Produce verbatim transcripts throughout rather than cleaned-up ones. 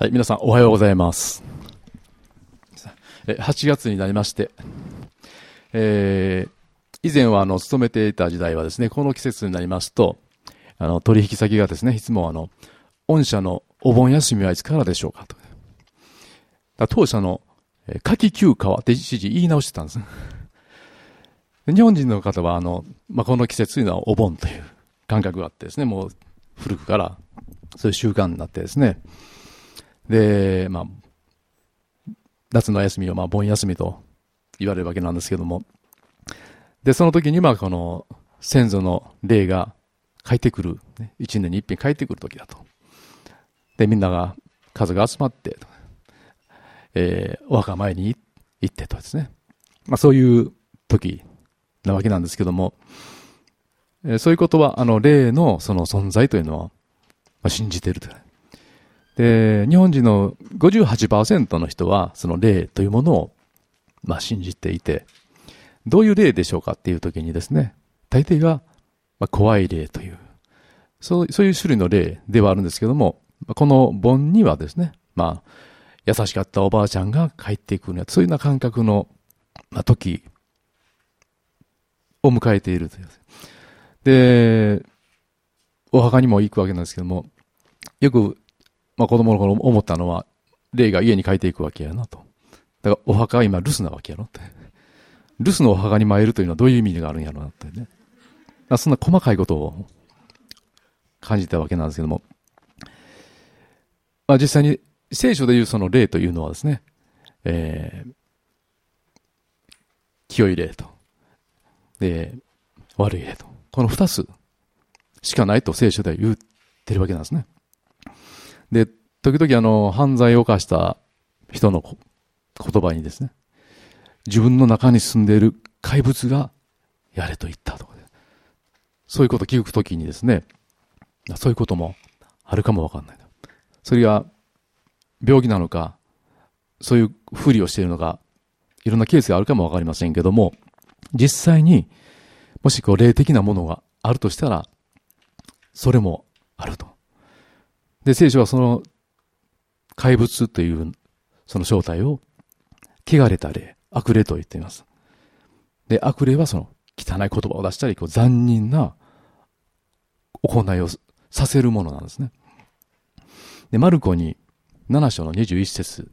はい、皆さんおはようございます。はちがつになりまして、えー、以前はあの勤めていた時代はですね、この季節になりますと、あの取引先がですね、いつもあの御社のお盆休みはいつからでしょうかと。だ当社の夏季休暇はって一時言い直してたんです。日本人の方はあの、まあ、この季節というのはお盆という感覚があってですね、もう古くからそういう習慣になってですね、で、まあ、夏の休みをまあ盆休みと言われるわけなんですけども、で、その時にまあこの先祖の霊が帰ってくる、ね、一年に一遍帰ってくる時だと。で、みんなが、数が集まって、えー、お墓前に行ってとですね。まあそういう時なわけなんですけども、えー、そういうことは、あの、霊のその存在というのは、まあ、信じているという。で、日本人の ごじゅうはちパーセント の人は、その霊というものを、まあ、信じていて、どういう霊でしょうかっていう時にですね、大抵が、まあ、怖い霊という、そう、そういう種類の霊ではあるんですけども、この盆にはですね、まあ、優しかったおばあちゃんが帰っていくような、そういうような感覚の、まあ、時を迎えているという。で、お墓にも行くわけなんですけども、よく、まあ子供の頃思ったのは、霊が家に帰っていくわけやなと。だからお墓は今留守なわけやろって。留守のお墓に参るというのはどういう意味があるんやろうなってね。そんな細かいことを感じたわけなんですけども。まあ実際に聖書でいうその霊というのはですね、えー、清い霊と、で、悪い霊と。この二つしかないと聖書では言ってるわけなんですね。で、時々あの、犯罪を犯した人の言葉にですね、自分の中に住んでいる怪物がやれと言ったとかで、そういうことを聞くときにですね、そういうこともあるかもわかんない。それが病気なのか、そういうふりをしているのか、いろんなケースがあるかもわかりませんけども、実際にもしこう霊的なものがあるとしたら、それもあると。で、聖書はその怪物というその正体を汚れた霊、悪霊と言っています。で、悪霊はその汚い言葉を出したり、こう残忍な行いをさせるものなんですね。で、マルコになな章のにじゅういち節、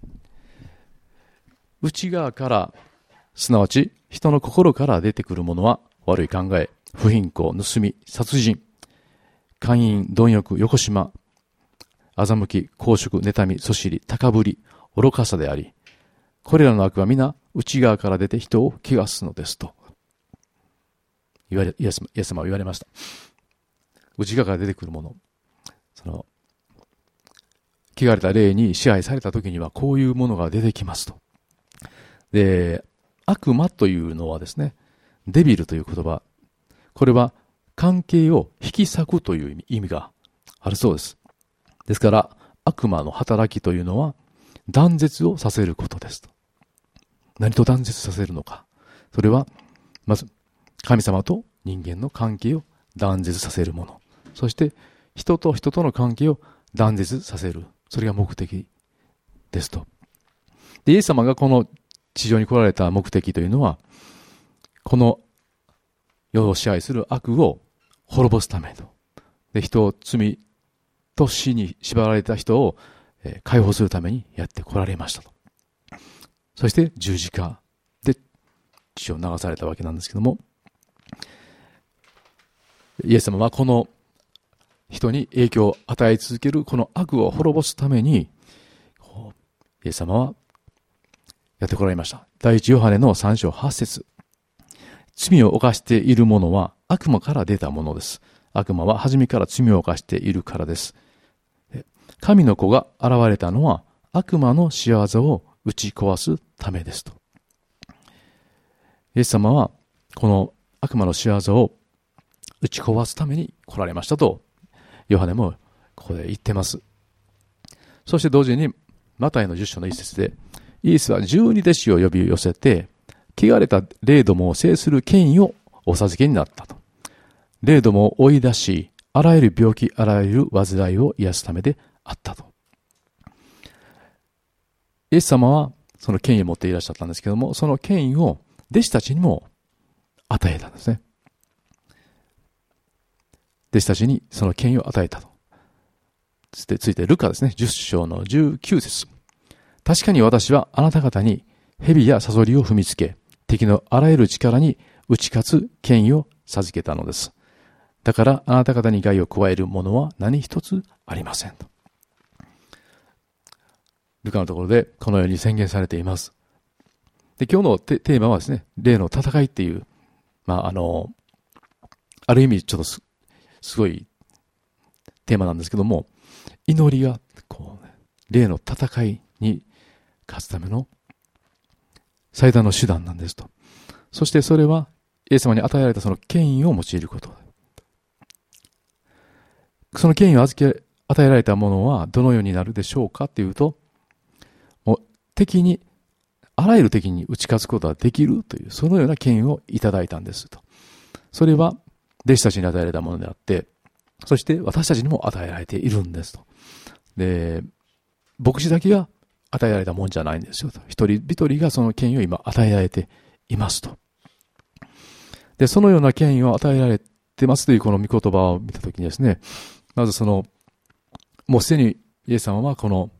内側から、すなわち人の心から出てくるものは悪い考え、不貧困、盗み、殺人、姦淫、貪欲、よこしま、欺き、公職、妬み、そしり、高ぶり、愚かさであり、これらの悪は皆内側から出て人を汚すのですと言われ、イエス様は言われました。内側から出てくるもの、その汚れた霊に支配された時にはこういうものが出てきますと。で、悪魔というのはですね、デビルという言葉、これは関係を引き裂くという意味があるそうです。ですから、悪魔の働きというのは断絶をさせることですと。何と断絶させるのか。それは、まず、神様と人間の関係を断絶させるもの。そして、人と人との関係を断絶させる。それが目的ですと。で、イエス様がこの地上に来られた目的というのは、この世を支配する悪を滅ぼすためと。で、人を罪と死に縛られた人を解放するためにやって来られましたと。そして十字架で血を流されたわけなんですけども、イエス様はこの人に影響を与え続けるこの悪を滅ぼすために、イエス様はやって来られました。第一ヨハネのさん章はち節、罪を犯している者は悪魔から出たものです。悪魔は初めから罪を犯しているからです。神の子が現れたのは悪魔の仕業を打ち壊すためですと。イエス様はこの悪魔の仕業を打ち壊すために来られましたとヨハネもここで言ってます。そして同時にマタイのじゅっ章の一節で、イエスは十二弟子を呼び寄せて、汚れた霊どもを制する権威をお授けになったと。霊どもを追い出し、あらゆる病気、あらゆる患いを癒すためであったと。 イエス様はその権威を持っていらっしゃったんですけども、その権威を弟子たちにも与えたんですね。弟子たちにその権威を与えたと。つってついてルカですね、じゅっ章のじゅうきゅう節。確かに私はあなた方に蛇やサソリを踏みつけ、敵のあらゆる力に打ち勝つ権威を授けたのです。だからあなた方に害を加えるものは何一つありませんと。ルカのところでこのように宣言されています。で、今日のテーマはですね、霊の戦いっていう、まあ、あの、ある意味ちょっと す, すごいテーマなんですけども、祈りがこう、ね、霊の戦いに勝つための最大の手段なんですと。そしてそれはイエス様に与えられたその権威を用いること。その権威を預け与えられたものはどのようになるでしょうかっていうと、もう敵に、あらゆる敵に打ち勝つことができるという、そのような権威をいただいたんですと。それは弟子たちに与えられたものであって、そして私たちにも与えられているんですと。で、牧師だけが与えられたもんじゃないんですよと。一人一人がその権威を今与えられていますと。で、そのような権威を与えられてますというこの御言葉を見たときにですね、まずその、もうすでにイエス様はこの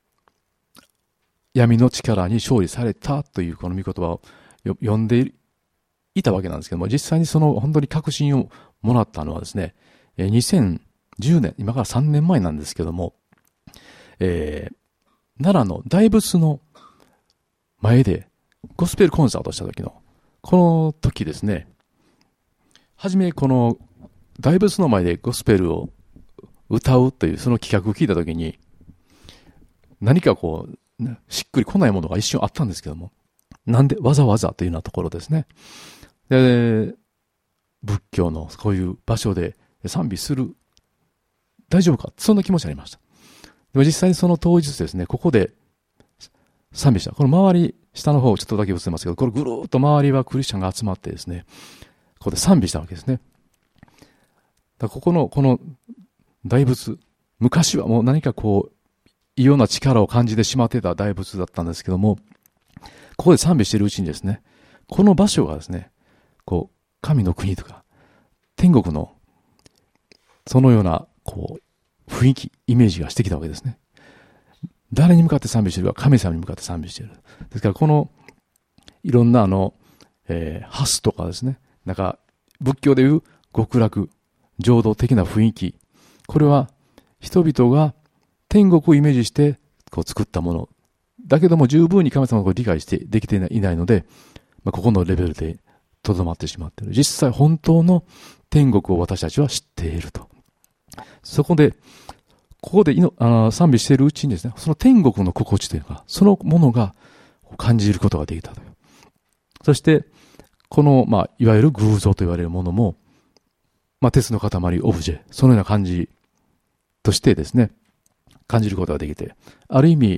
闇の力に勝利されたというこの御言葉を読んでいたわけなんですけども、実際にその本当に確信をもらったのはですね、にせんじゅうねん、今からさんねんまえなんですけども、えー、奈良の大仏の前でゴスペルコンサートをした時の、この時ですね、はじめこの大仏の前でゴスペルを歌うというその企画を聞いた時に、何かこう、ね、しっくりこないものが一瞬あったんですけども、なんでわざわざというようなところですね。で、仏教のこういう場所で賛美する、大丈夫か、そんな気持ちありました。でも実際にその当日ですね、ここで賛美した。この周り、下の方ちょっとだけ映ってますけど、これぐるーっと周りはクリスチャンが集まってですね、ここで賛美したわけですね。だここの、この大仏、昔はもう何かこう、異様な力を感じてしまっていた大仏だったんですけども、ここで賛美しているうちにですね、この場所がですね、こう、神の国とか、天国の、そのような、こう、雰囲気、イメージがしてきたわけですね。誰に向かって賛美しているか、神様に向かって賛美している。ですから、この、いろんなあの、えー、ハスとかですね、なんか、仏教でいう極楽、浄土的な雰囲気、これは、人々が天国をイメージして、こう作ったもの。だけども十分に神様を理解してできていないので、まあ、ここのレベルでとどまってしまっている。実際本当の天国を私たちは知っていると。そこで、ここでいのあ賛美しているうちにですね、その天国の心地というか、そのものが感じることができたという。そして、この、まあ、いわゆる偶像と言われるものも、まあ、鉄の塊、オブジェ、そのような感じとしてですね、感じることができて、ある意味、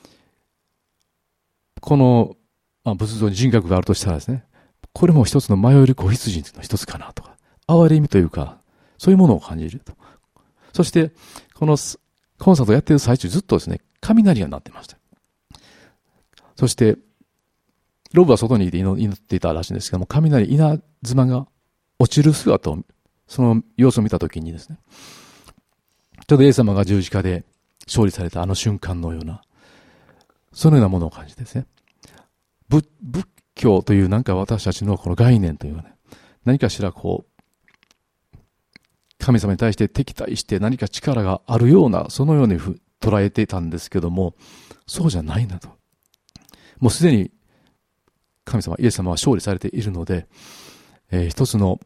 この、まあ、仏像に人格があるとしたらですね、これも一つの迷える子羊の一つかなとか、哀れみというか、そういうものを感じると。そして、このコンサートをやっている最中ずっとですね、雷が鳴ってました。そして、ロブは外にいて祈っていたらしいんですけども、雷、稲妻が落ちる姿を、その様子を見たときにですね、ちょうどイエス様が十字架で勝利されたあの瞬間のような、そのようなものを感じてですね、仏、仏教というなんか私たちのこの概念というかね、何かしらこう、神様に対して敵対して何か力があるような、そのように捉えていたんですけども、そうじゃないんだと。もうすでに神様、イエス様は勝利されているので、えー、一つの、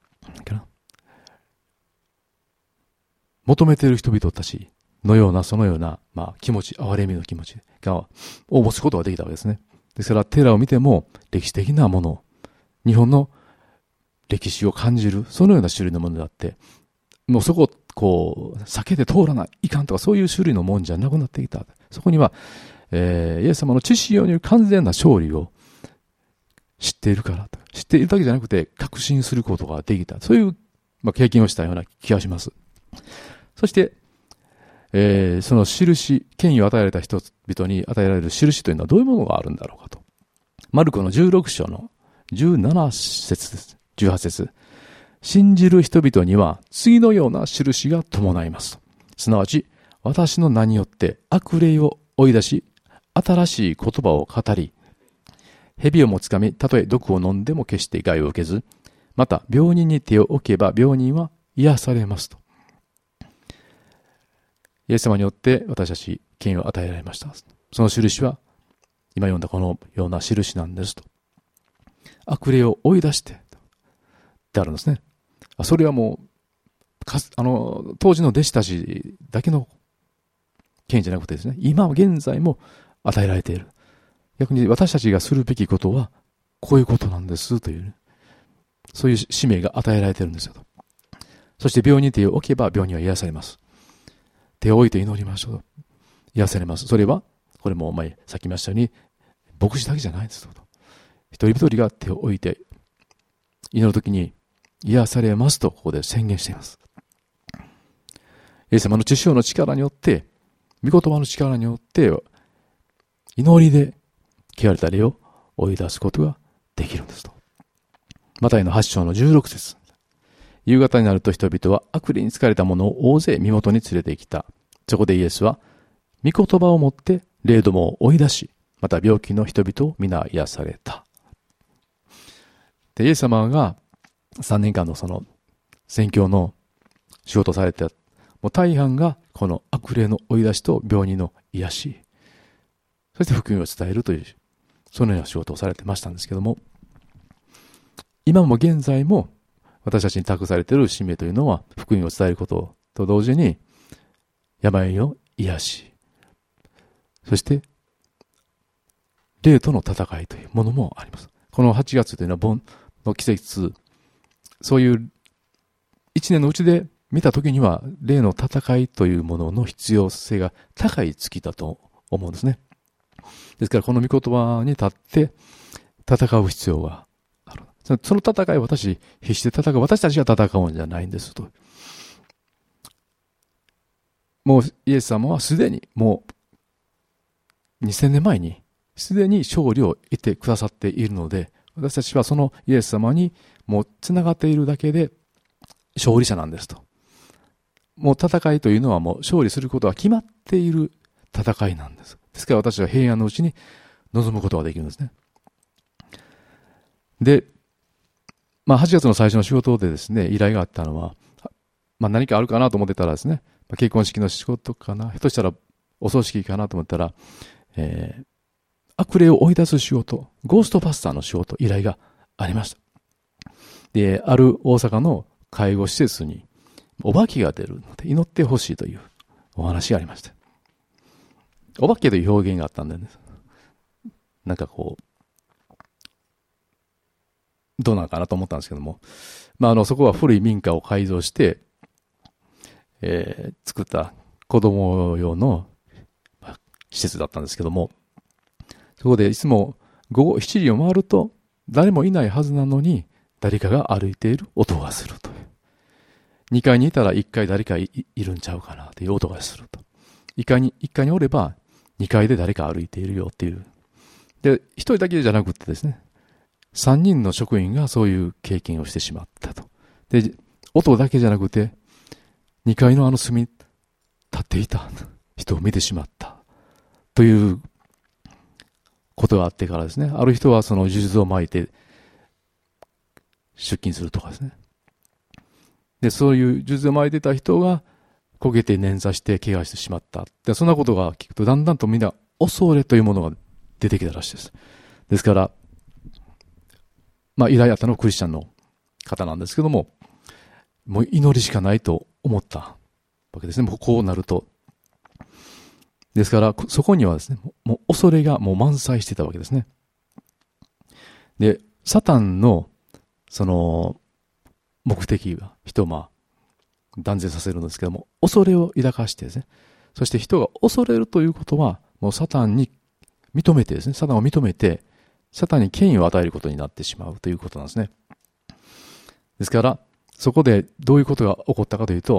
求めている人々たちのような、そのような、まあ、気持ち、哀れみの気持ちが、を持つことができたわけですね。ですから、テラを見ても、歴史的なもの、日本の歴史を感じる、そのような種類のものであって、もうそこを、こう、避けて通らない、いかんとか、そういう種類のもんじゃなくなってきた。そこには、えー、イエス様の知識による完全な勝利を知っているからと。知っているだけじゃなくて、確信することができた。そういう、まあ、経験をしたような気がします。そして、 えー、その印、権威を与えられた人々に与えられる印というのはどういうものがあるんだろうかと。マルコのじゅうろく章のじゅうなな節です。じゅうはち節。信じる人々には次のような印が伴います。すなわち、私の名によって悪霊を追い出し、新しい言葉を語り、蛇をもつかみ、たとえ毒を飲んでも決して害を受けず、また病人に手を置けば病人は癒されますと。イエス様によって私たち権威を与えられました。その印は今読んだこのような印なんですと。悪霊を追い出してってあるんですね。それはもうあの当時の弟子たちだけの権威じゃなくてですね、今現在も与えられている。逆に私たちがするべきことはこういうことなんですという、ね、そういう使命が与えられているんですよと。そして病人に手を置けば病人は癒されます。手を置いて祈りましょうと。癒されます。それはこれも前さっき言いましたように牧師だけじゃないですと。一人一人が手を置いて祈るときに癒されますとここで宣言しています。イエス様の知性の力によって、御言葉の力によって祈りで汚れた霊を追い出すことができるんですと。マタイのはち章のじゅうろく節。夕方になると人々は悪霊に疲れた者を大勢身元に連れてきた。そこでイエスは御言葉をもって霊どもを追い出し、また病気の人々を皆癒された。でイエス様がさんねんかんのその宣教の仕事をされて、もう大半がこの悪霊の追い出しと病人の癒し、そして福音を伝えるという、そのような仕事をされてましたんですけども、今も現在も私たちに託されている使命というのは、福音を伝えることと同時に、病の癒し、そして霊との戦いというものもあります。このはちがつというのは盆の季節、そういう一年のうちで見たときには霊の戦いというものの必要性が高い月だと思うんですね。ですからこの御言葉に立って戦う必要がある。その戦いは私、必死で戦う、私たちが戦うんじゃないんですと。もうイエス様はすでにもうにせんねんまえにすでに勝利を得てくださっているので、私たちはそのイエス様にもうつながっているだけで勝利者なんですと。もう戦いというのはもう勝利することは決まっている戦いなんです。ですから私は平安のうちに臨むことができるんですね。で、まあはちがつの最初の仕事でですね、依頼があったのは、まあ何かあるかなと思ってたらですね、結婚式の仕事かな、ひょっとしたらお葬式かなと思ったら、えー、悪霊を追い出す仕事、ゴーストバスターの仕事、依頼がありました。で、ある大阪の介護施設にお化けが出るので祈ってほしいというお話がありました。お化けという表現があったんでね、なんかこう、どうなのかなと思ったんですけども、まあ、あの、そこは古い民家を改造して、えー、作った子供用の施設だったんですけども、そこでいつも午後しちじを回ると誰もいないはずなのに誰かが歩いている音がするという。にかいにいたらいっかい誰か い, いるんちゃうかなという音がすると。いっかいに、いっかいにおればにかいで誰か歩いているよっていう。で、ひとりだけじゃなくてですね、さんにんの職員がそういう経験をしてしまったと。で、音だけじゃなくてにかいのあの隅に立っていた人を見てしまったということがあってからですね、ある人はその数珠を巻いて出勤するとかですね。で、そういう数珠を巻いてた人が焦げて捻挫して怪我してしまった。で、そんなことが聞くとだんだんとみんな恐れというものが出てきたらしいです。ですから、まあ依頼あったのはクリスチャンの方なんですけども、もう祈りしかないと思ったわけですね。もうこうなると。ですから、そこにはですね、もう恐れがもう満載してたわけですね。で、サタンの、その、目的は人をまあ、断絶させるんですけども、恐れを抱かしてですね、そして人が恐れるということは、もうサタンに認めてですね、サタンを認めて、サタンに権威を与えることになってしまうということなんですね。ですから、そこでどういうことが起こったかというと、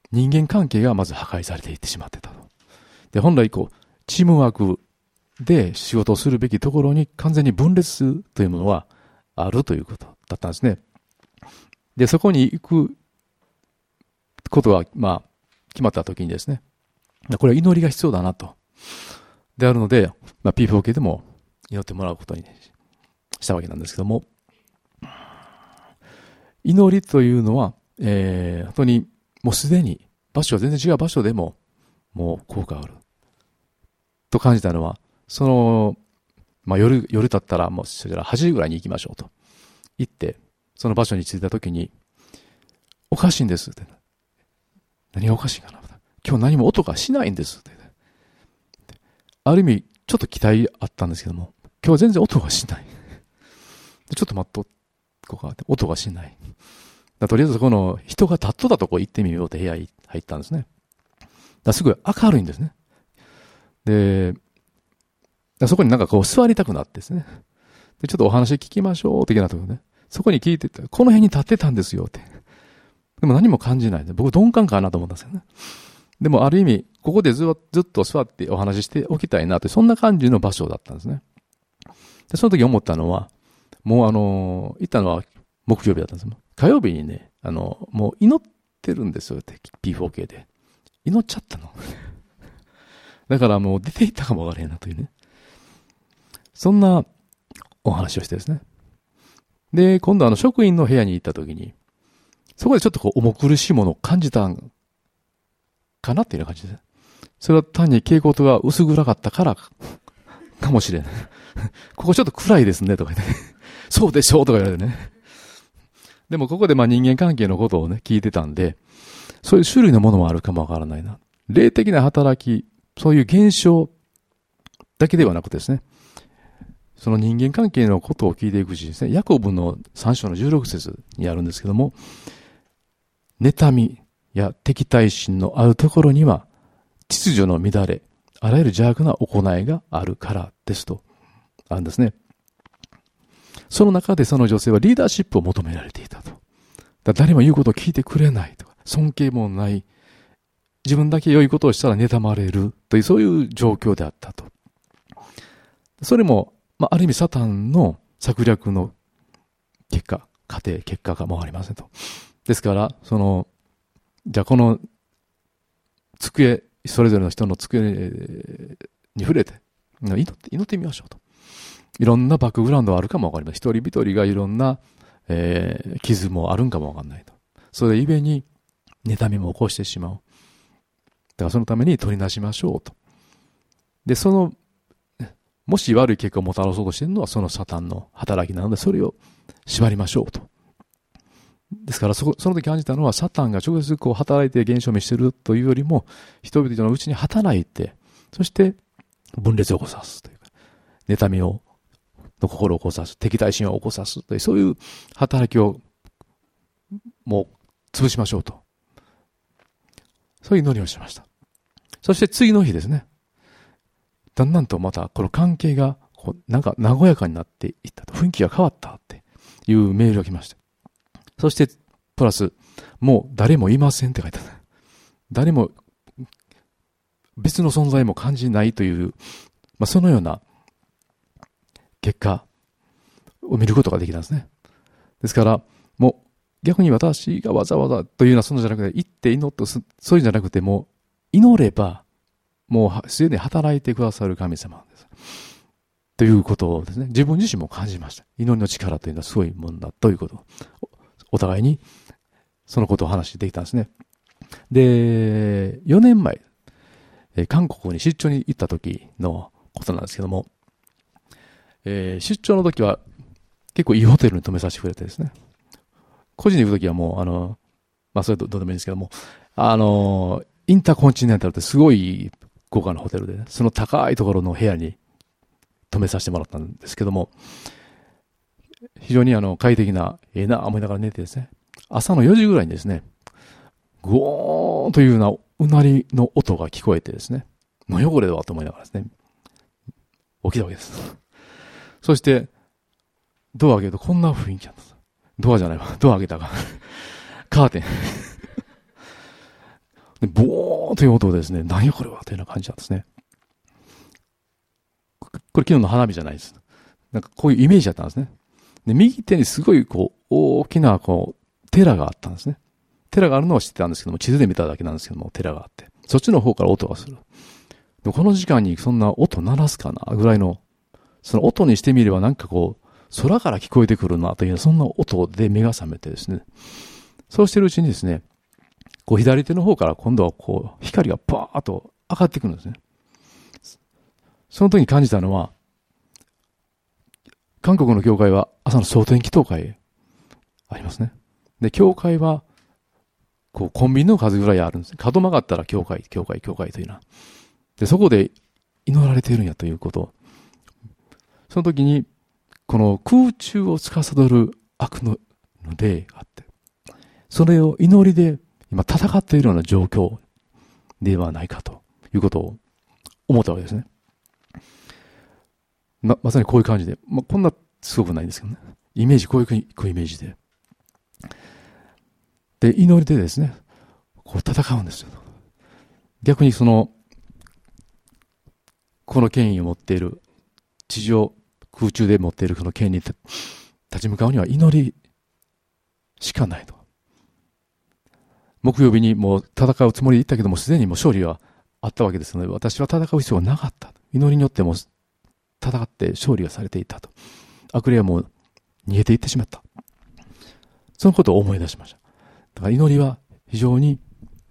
人間関係がまず破壊されていってしまってたと。で、本来こう、チームワークで仕事をするべきところに完全に分裂というものはあるということだったんですね。で、そこに行くことが、まあ、決まったときにですね、これは祈りが必要だなと。であるので、まあ、ピーフォーケー でも祈ってもらうことにしたわけなんですけども、祈りというのは、えー、本当にもうすでに場所は全然違う場所でももう効果があると感じたのは、その、まあ、夜、夜経ったらもうそれからはちじぐらいに行きましょうと言って、その場所に着いたときに、おかしいんですって。何がおかしいかな。今日何も音がしないんですって。ある意味、ちょっと期待あったんですけども、今日は全然音がしない。ちょっと待っとこうかって、音がしない。とりあえずこの人が立っとったとこ行ってみようって部屋に入ったんですね。だすごい明るいんですね。で、そこになんかこう座りたくなってですね。で、ちょっとお話聞きましょう的なところね。そこに聞いてて、この辺に立ってたんですよって。でも何も感じないで、僕鈍感かなと思ったんですよね。でもある意味、ここでずっと、ずっと座ってお話ししておきたいなって、そんな感じの場所だったんですね。で、その時思ったのは、もうあの、行ったのは木曜日だったんですよ。火曜日にね、あの、もう祈ってるんですよって、ピーフォーケー で。祈っちゃったの。だからもう出て行ったかもわからへんなというね。そんなお話をしてですね。で、今度あの職員の部屋に行った時に、そこでちょっとこう重苦しいものを感じたんかなっていうような感じです。それは単に蛍光灯が薄暗かったからかもしれない。ここちょっと暗いですねとか言って、ね、そうでしょうとか言われてね。でもここでまあ人間関係のことをね、聞いてたんで、そういう種類のものもあるかもわからないな。霊的な働き、そういう現象だけではなくてですね、その人間関係のことを聞いていくうちにですね、ヤコブのさん章のじゅうろく節にあるんですけども、妬みや敵対心のあるところには、秩序の乱れ、あらゆる邪悪な行いがあるからですと、あるんですね。その中でその女性はリーダーシップを求められていたと。だ誰も言うことを聞いてくれないとか、尊敬もない、自分だけ良いことをしたら妬まれるという、そういう状況であったと。それも、まあ、ある意味サタンの策略の結果、過程、結果かもありませんと。ですから、その、じゃあこの机、それぞれの人の机に触れて、祈って、祈ってみましょうと。いろんなバックグラウンドはあるかもわかりません。一人一人がいろんな、えー、傷もあるんかもわかんないと。それゆえに、妬みも起こしてしまう。だからそのために取りなしましょうと。で、その、もし悪い結果をもたらそうとしているのはそのサタンの働きなので、それを縛りましょうと。ですからそこ、その時感じたのは、サタンが直接こう働いて現象を見せるというよりも、人々のうちに働いて、そして分裂を起こさすというか、妬みを、の心を起こさす、敵対心を起こさすという、そういう働きをもう潰しましょうと。そういう祈りをしました。そして次の日ですね、だんだんとまたこの関係がこうなんか和やかになっていったと、雰囲気が変わったっていうメールが来ました。そして、プラス、もう誰もいませんって書いてある。誰も、別の存在も感じないという、まあ、そのような結果を見ることができたんですね。ですから、もう逆に私がわざわざというようなそのじゃなくて、行って祈って、そういうんじゃなくて、もう祈れば、もうすでに働いてくださる神様なんです。ということをですね、自分自身も感じました。祈りの力というのはすごいもんだということを。お互いにそのことを話できたんですね。で、よねんまえ、韓国に出張に行った時のことなんですけども、えー、出張の時は結構いいホテルに泊めさせてくれてですね、個人で行く時はもう、あの、まあそれどうでもいいんですけども、あの、インターコンチネンタルってすごい豪華なホテルで、ね、その高いところの部屋に泊めさせてもらったんですけども、非常にあの快適な、ええな思いながら寝てですね、朝のよじぐらいにですね、ゴーンというようなうなりの音が聞こえてですね、何よこれだと思いながらですね、起きたわけです。そして、ドアを開けるとこんな雰囲気なんです。ドアじゃないわ。ドア開けたが。カーテン。 で、ボーンという音ですね、何これはというような感じなんですね。これ昨日の花火じゃないです。なんかこういうイメージだったんですね。で、右手にすごいこう、大きなこう、寺があったんですね。寺があるのは知ってたんですけども、地図で見ただけなんですけども、寺があって。そっちの方から音がする。でこの時間にそんな音鳴らすかなぐらいの、その音にしてみればなんかこう、空から聞こえてくるなという、そんな音で目が覚めてですね。そうしてるうちにですね、こう左手の方から今度はこう、光がパーッと上がってくるんですね。その時に感じたのは、韓国の教会は朝の蒼天祈祷会ありますね。で、教会は、こう、コンビニの数ぐらいあるんです。角曲がったら教会、教会、教会というのは。で、そこで祈られているんやということ。その時に、この空中を司る悪の霊があって、それを祈りで今戦っているような状況ではないかということを思ったわけですね。ま、まさにこういう感じで、まあ、こんなすごくないんですけどね。イメージ、こういう、こういうイメージで。で、祈りでですね、こう戦うんですよ。逆にその、この権威を持っている、地上、空中で持っているこの権威に立ち向かうには祈りしかないと。木曜日にもう戦うつもりで行ったけども、すでにもう勝利はあったわけですので、私は戦う必要はなかった。祈りによっても戦って勝利がされていたと。悪霊はもう逃げていってしまった。そのことを思い出しました。だから祈りは非常に、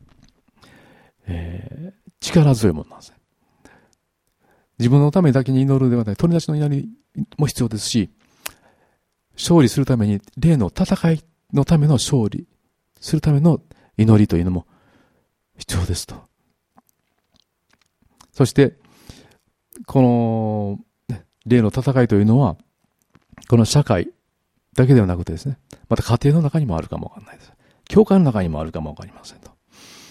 えー、力強いものなんですね。自分のためだけに祈るではない、取り出しの祈りも必要ですし、勝利するために、霊の戦いのための勝利するための祈りというのも必要ですと。そして、この、ね、霊の戦いというのは、この社会だけではなくてですね、また家庭の中にもあるかもわからないです。教会の中にもあるかもわかりませんと。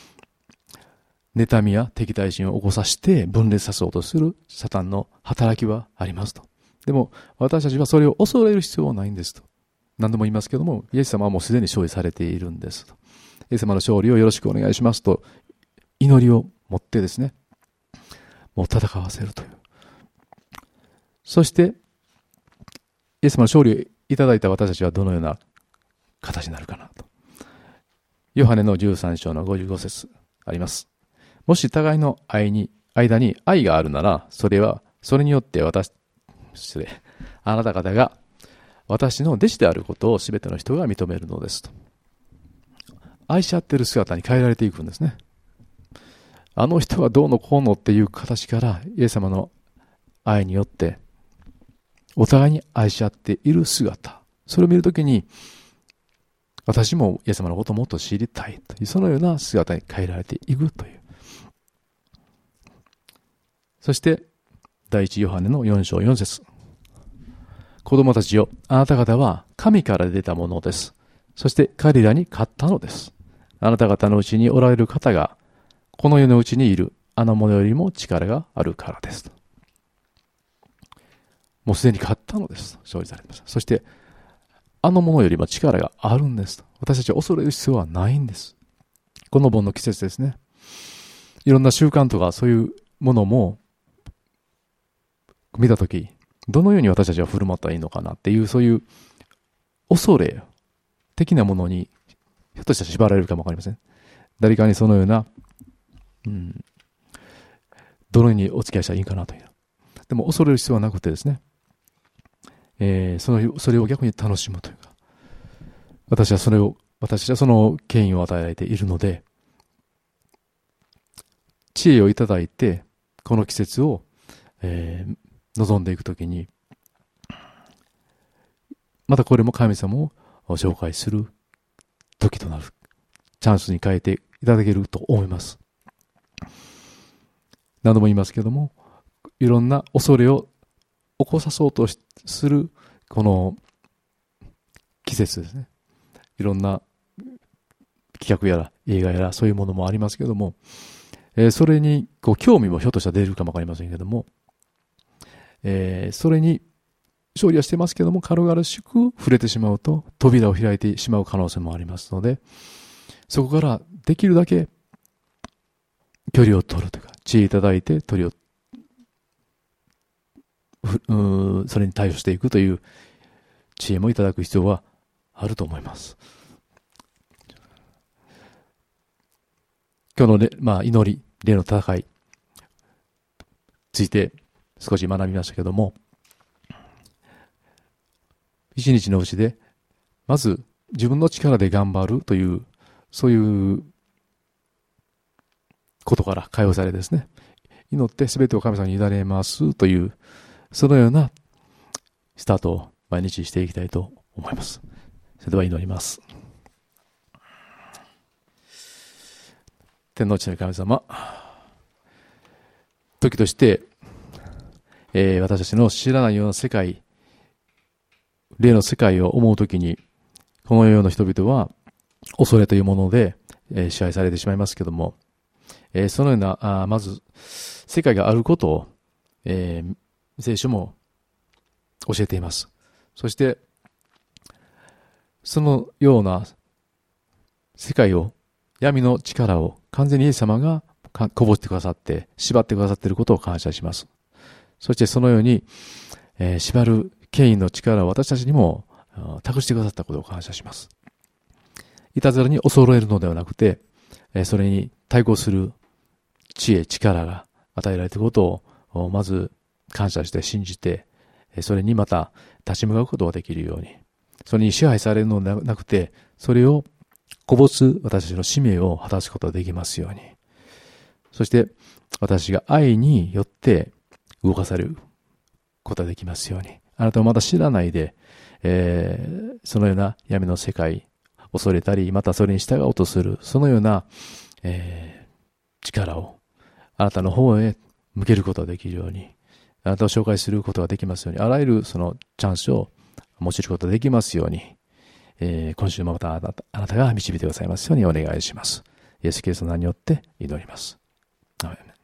妬みや敵対心を起こさせて分裂させようとするサタンの働きはありますと。でも私たちはそれを恐れる必要はないんですと。何度も言いますけども、イエス様はもうすでに勝利されているんですと。イエス様の勝利をよろしくお願いしますと、祈りを持ってですね、もう戦わせるという。そして、イエス様の勝利をいただいた私たちはどのような形になるかなと。ヨハネのじゅうさん章のごじゅうご節あります。もし互いの愛に、間に愛があるなら、それは、それによって私、失礼、あなた方が私の弟子であることを全ての人が認めるのですと。愛し合っている姿に変えられていくんですね。あの人はどうのこうのっていう形から、イエス様の愛によって、お互いに愛し合っている姿、それを見るときに、私もイエス様のことをもっと知りたいという、そのような姿に変えられていくという。そして、第一ヨハネのよん章よん節。子供たちよ、あなた方は神から出たものです。そして彼らに勝ったのです。あなた方のうちにおられる方が、この世のうちにいるあの者よりも力があるからです。もうすでに勝ったのです。勝利されました。そして、あの者よりも力があるんです。私たちは恐れる必要はないんです。この盆の季節ですね。いろんな習慣とかそういうものも、見たとき、どのように私たちは振る舞ったらいいのかなっていう、そういう恐れ的なものに、ひょっとしたら縛られるかもわかりません。誰かにそのような、うん、どのようにお付き合いしたらいいかなという。でも恐れる必要はなくてですね、えー、その、それを逆に楽しむというか、私はそれを、私はその権威を与えられているので、知恵をいただいて、この季節を、えー望んでいくときに、またこれも神様を紹介する時となる。チャンスに変えていただけると思います。何度も言いますけども、いろんな恐れを起こさそうとするこの季節ですね。いろんな企画やら映画やらそういうものもありますけども、えー、それにこう興味もひょっとしたら出るかもわかりませんけども、えー、それに勝利はしてますけども、軽々しく触れてしまうと扉を開いてしまう可能性もありますので、そこからできるだけ距離を取るというか、知恵いただいて距離を、うそれに対応していくという知恵もいただく必要はあると思います。今日の、まあ、祈り、霊の戦いについて少し学びましたけども、一日のうちで、まず自分の力で頑張るという、そういうことから解放されですね、祈ってすべてを神様に委ねますという、そのようなスタートを毎日していきたいと思います。それでは祈ります。天の地の神様、時として、えー、私たちの知らないような世界、霊の世界を思うときに、この世の人々は恐れというもので、えー、支配されてしまいますけども、えー、そのような、あまず、世界があることを、えー、聖書も教えています。そして、そのような世界を、闇の力を完全にイエス様がこぼしてくださって、縛ってくださっていることを感謝します。そしてそのように、えー、縛る権威の力を私たちにも託してくださったことを感謝します。いたずらに恐れるのではなくて、えー、それに対抗する知恵、力が与えられていることを、まず感謝して信じて、それにまた立ち向かうことができるように、それに支配されるのではなくて、それをこぼす私たちの使命を果たすことができますように。そして私が愛によって動かされることができますように。あなたをまだ知らないで、えー、そのような闇の世界、恐れたり、またそれに従おうとする、そのような、えー、力をあなたの方へ向けることができるように、あなたを紹介することができますように、あらゆるそのチャンスを用いることができますように、えー、今週もまたあなた、あなたが導いてくださいますようにお願いします。イエス・キリストの名によって祈ります。アーメン。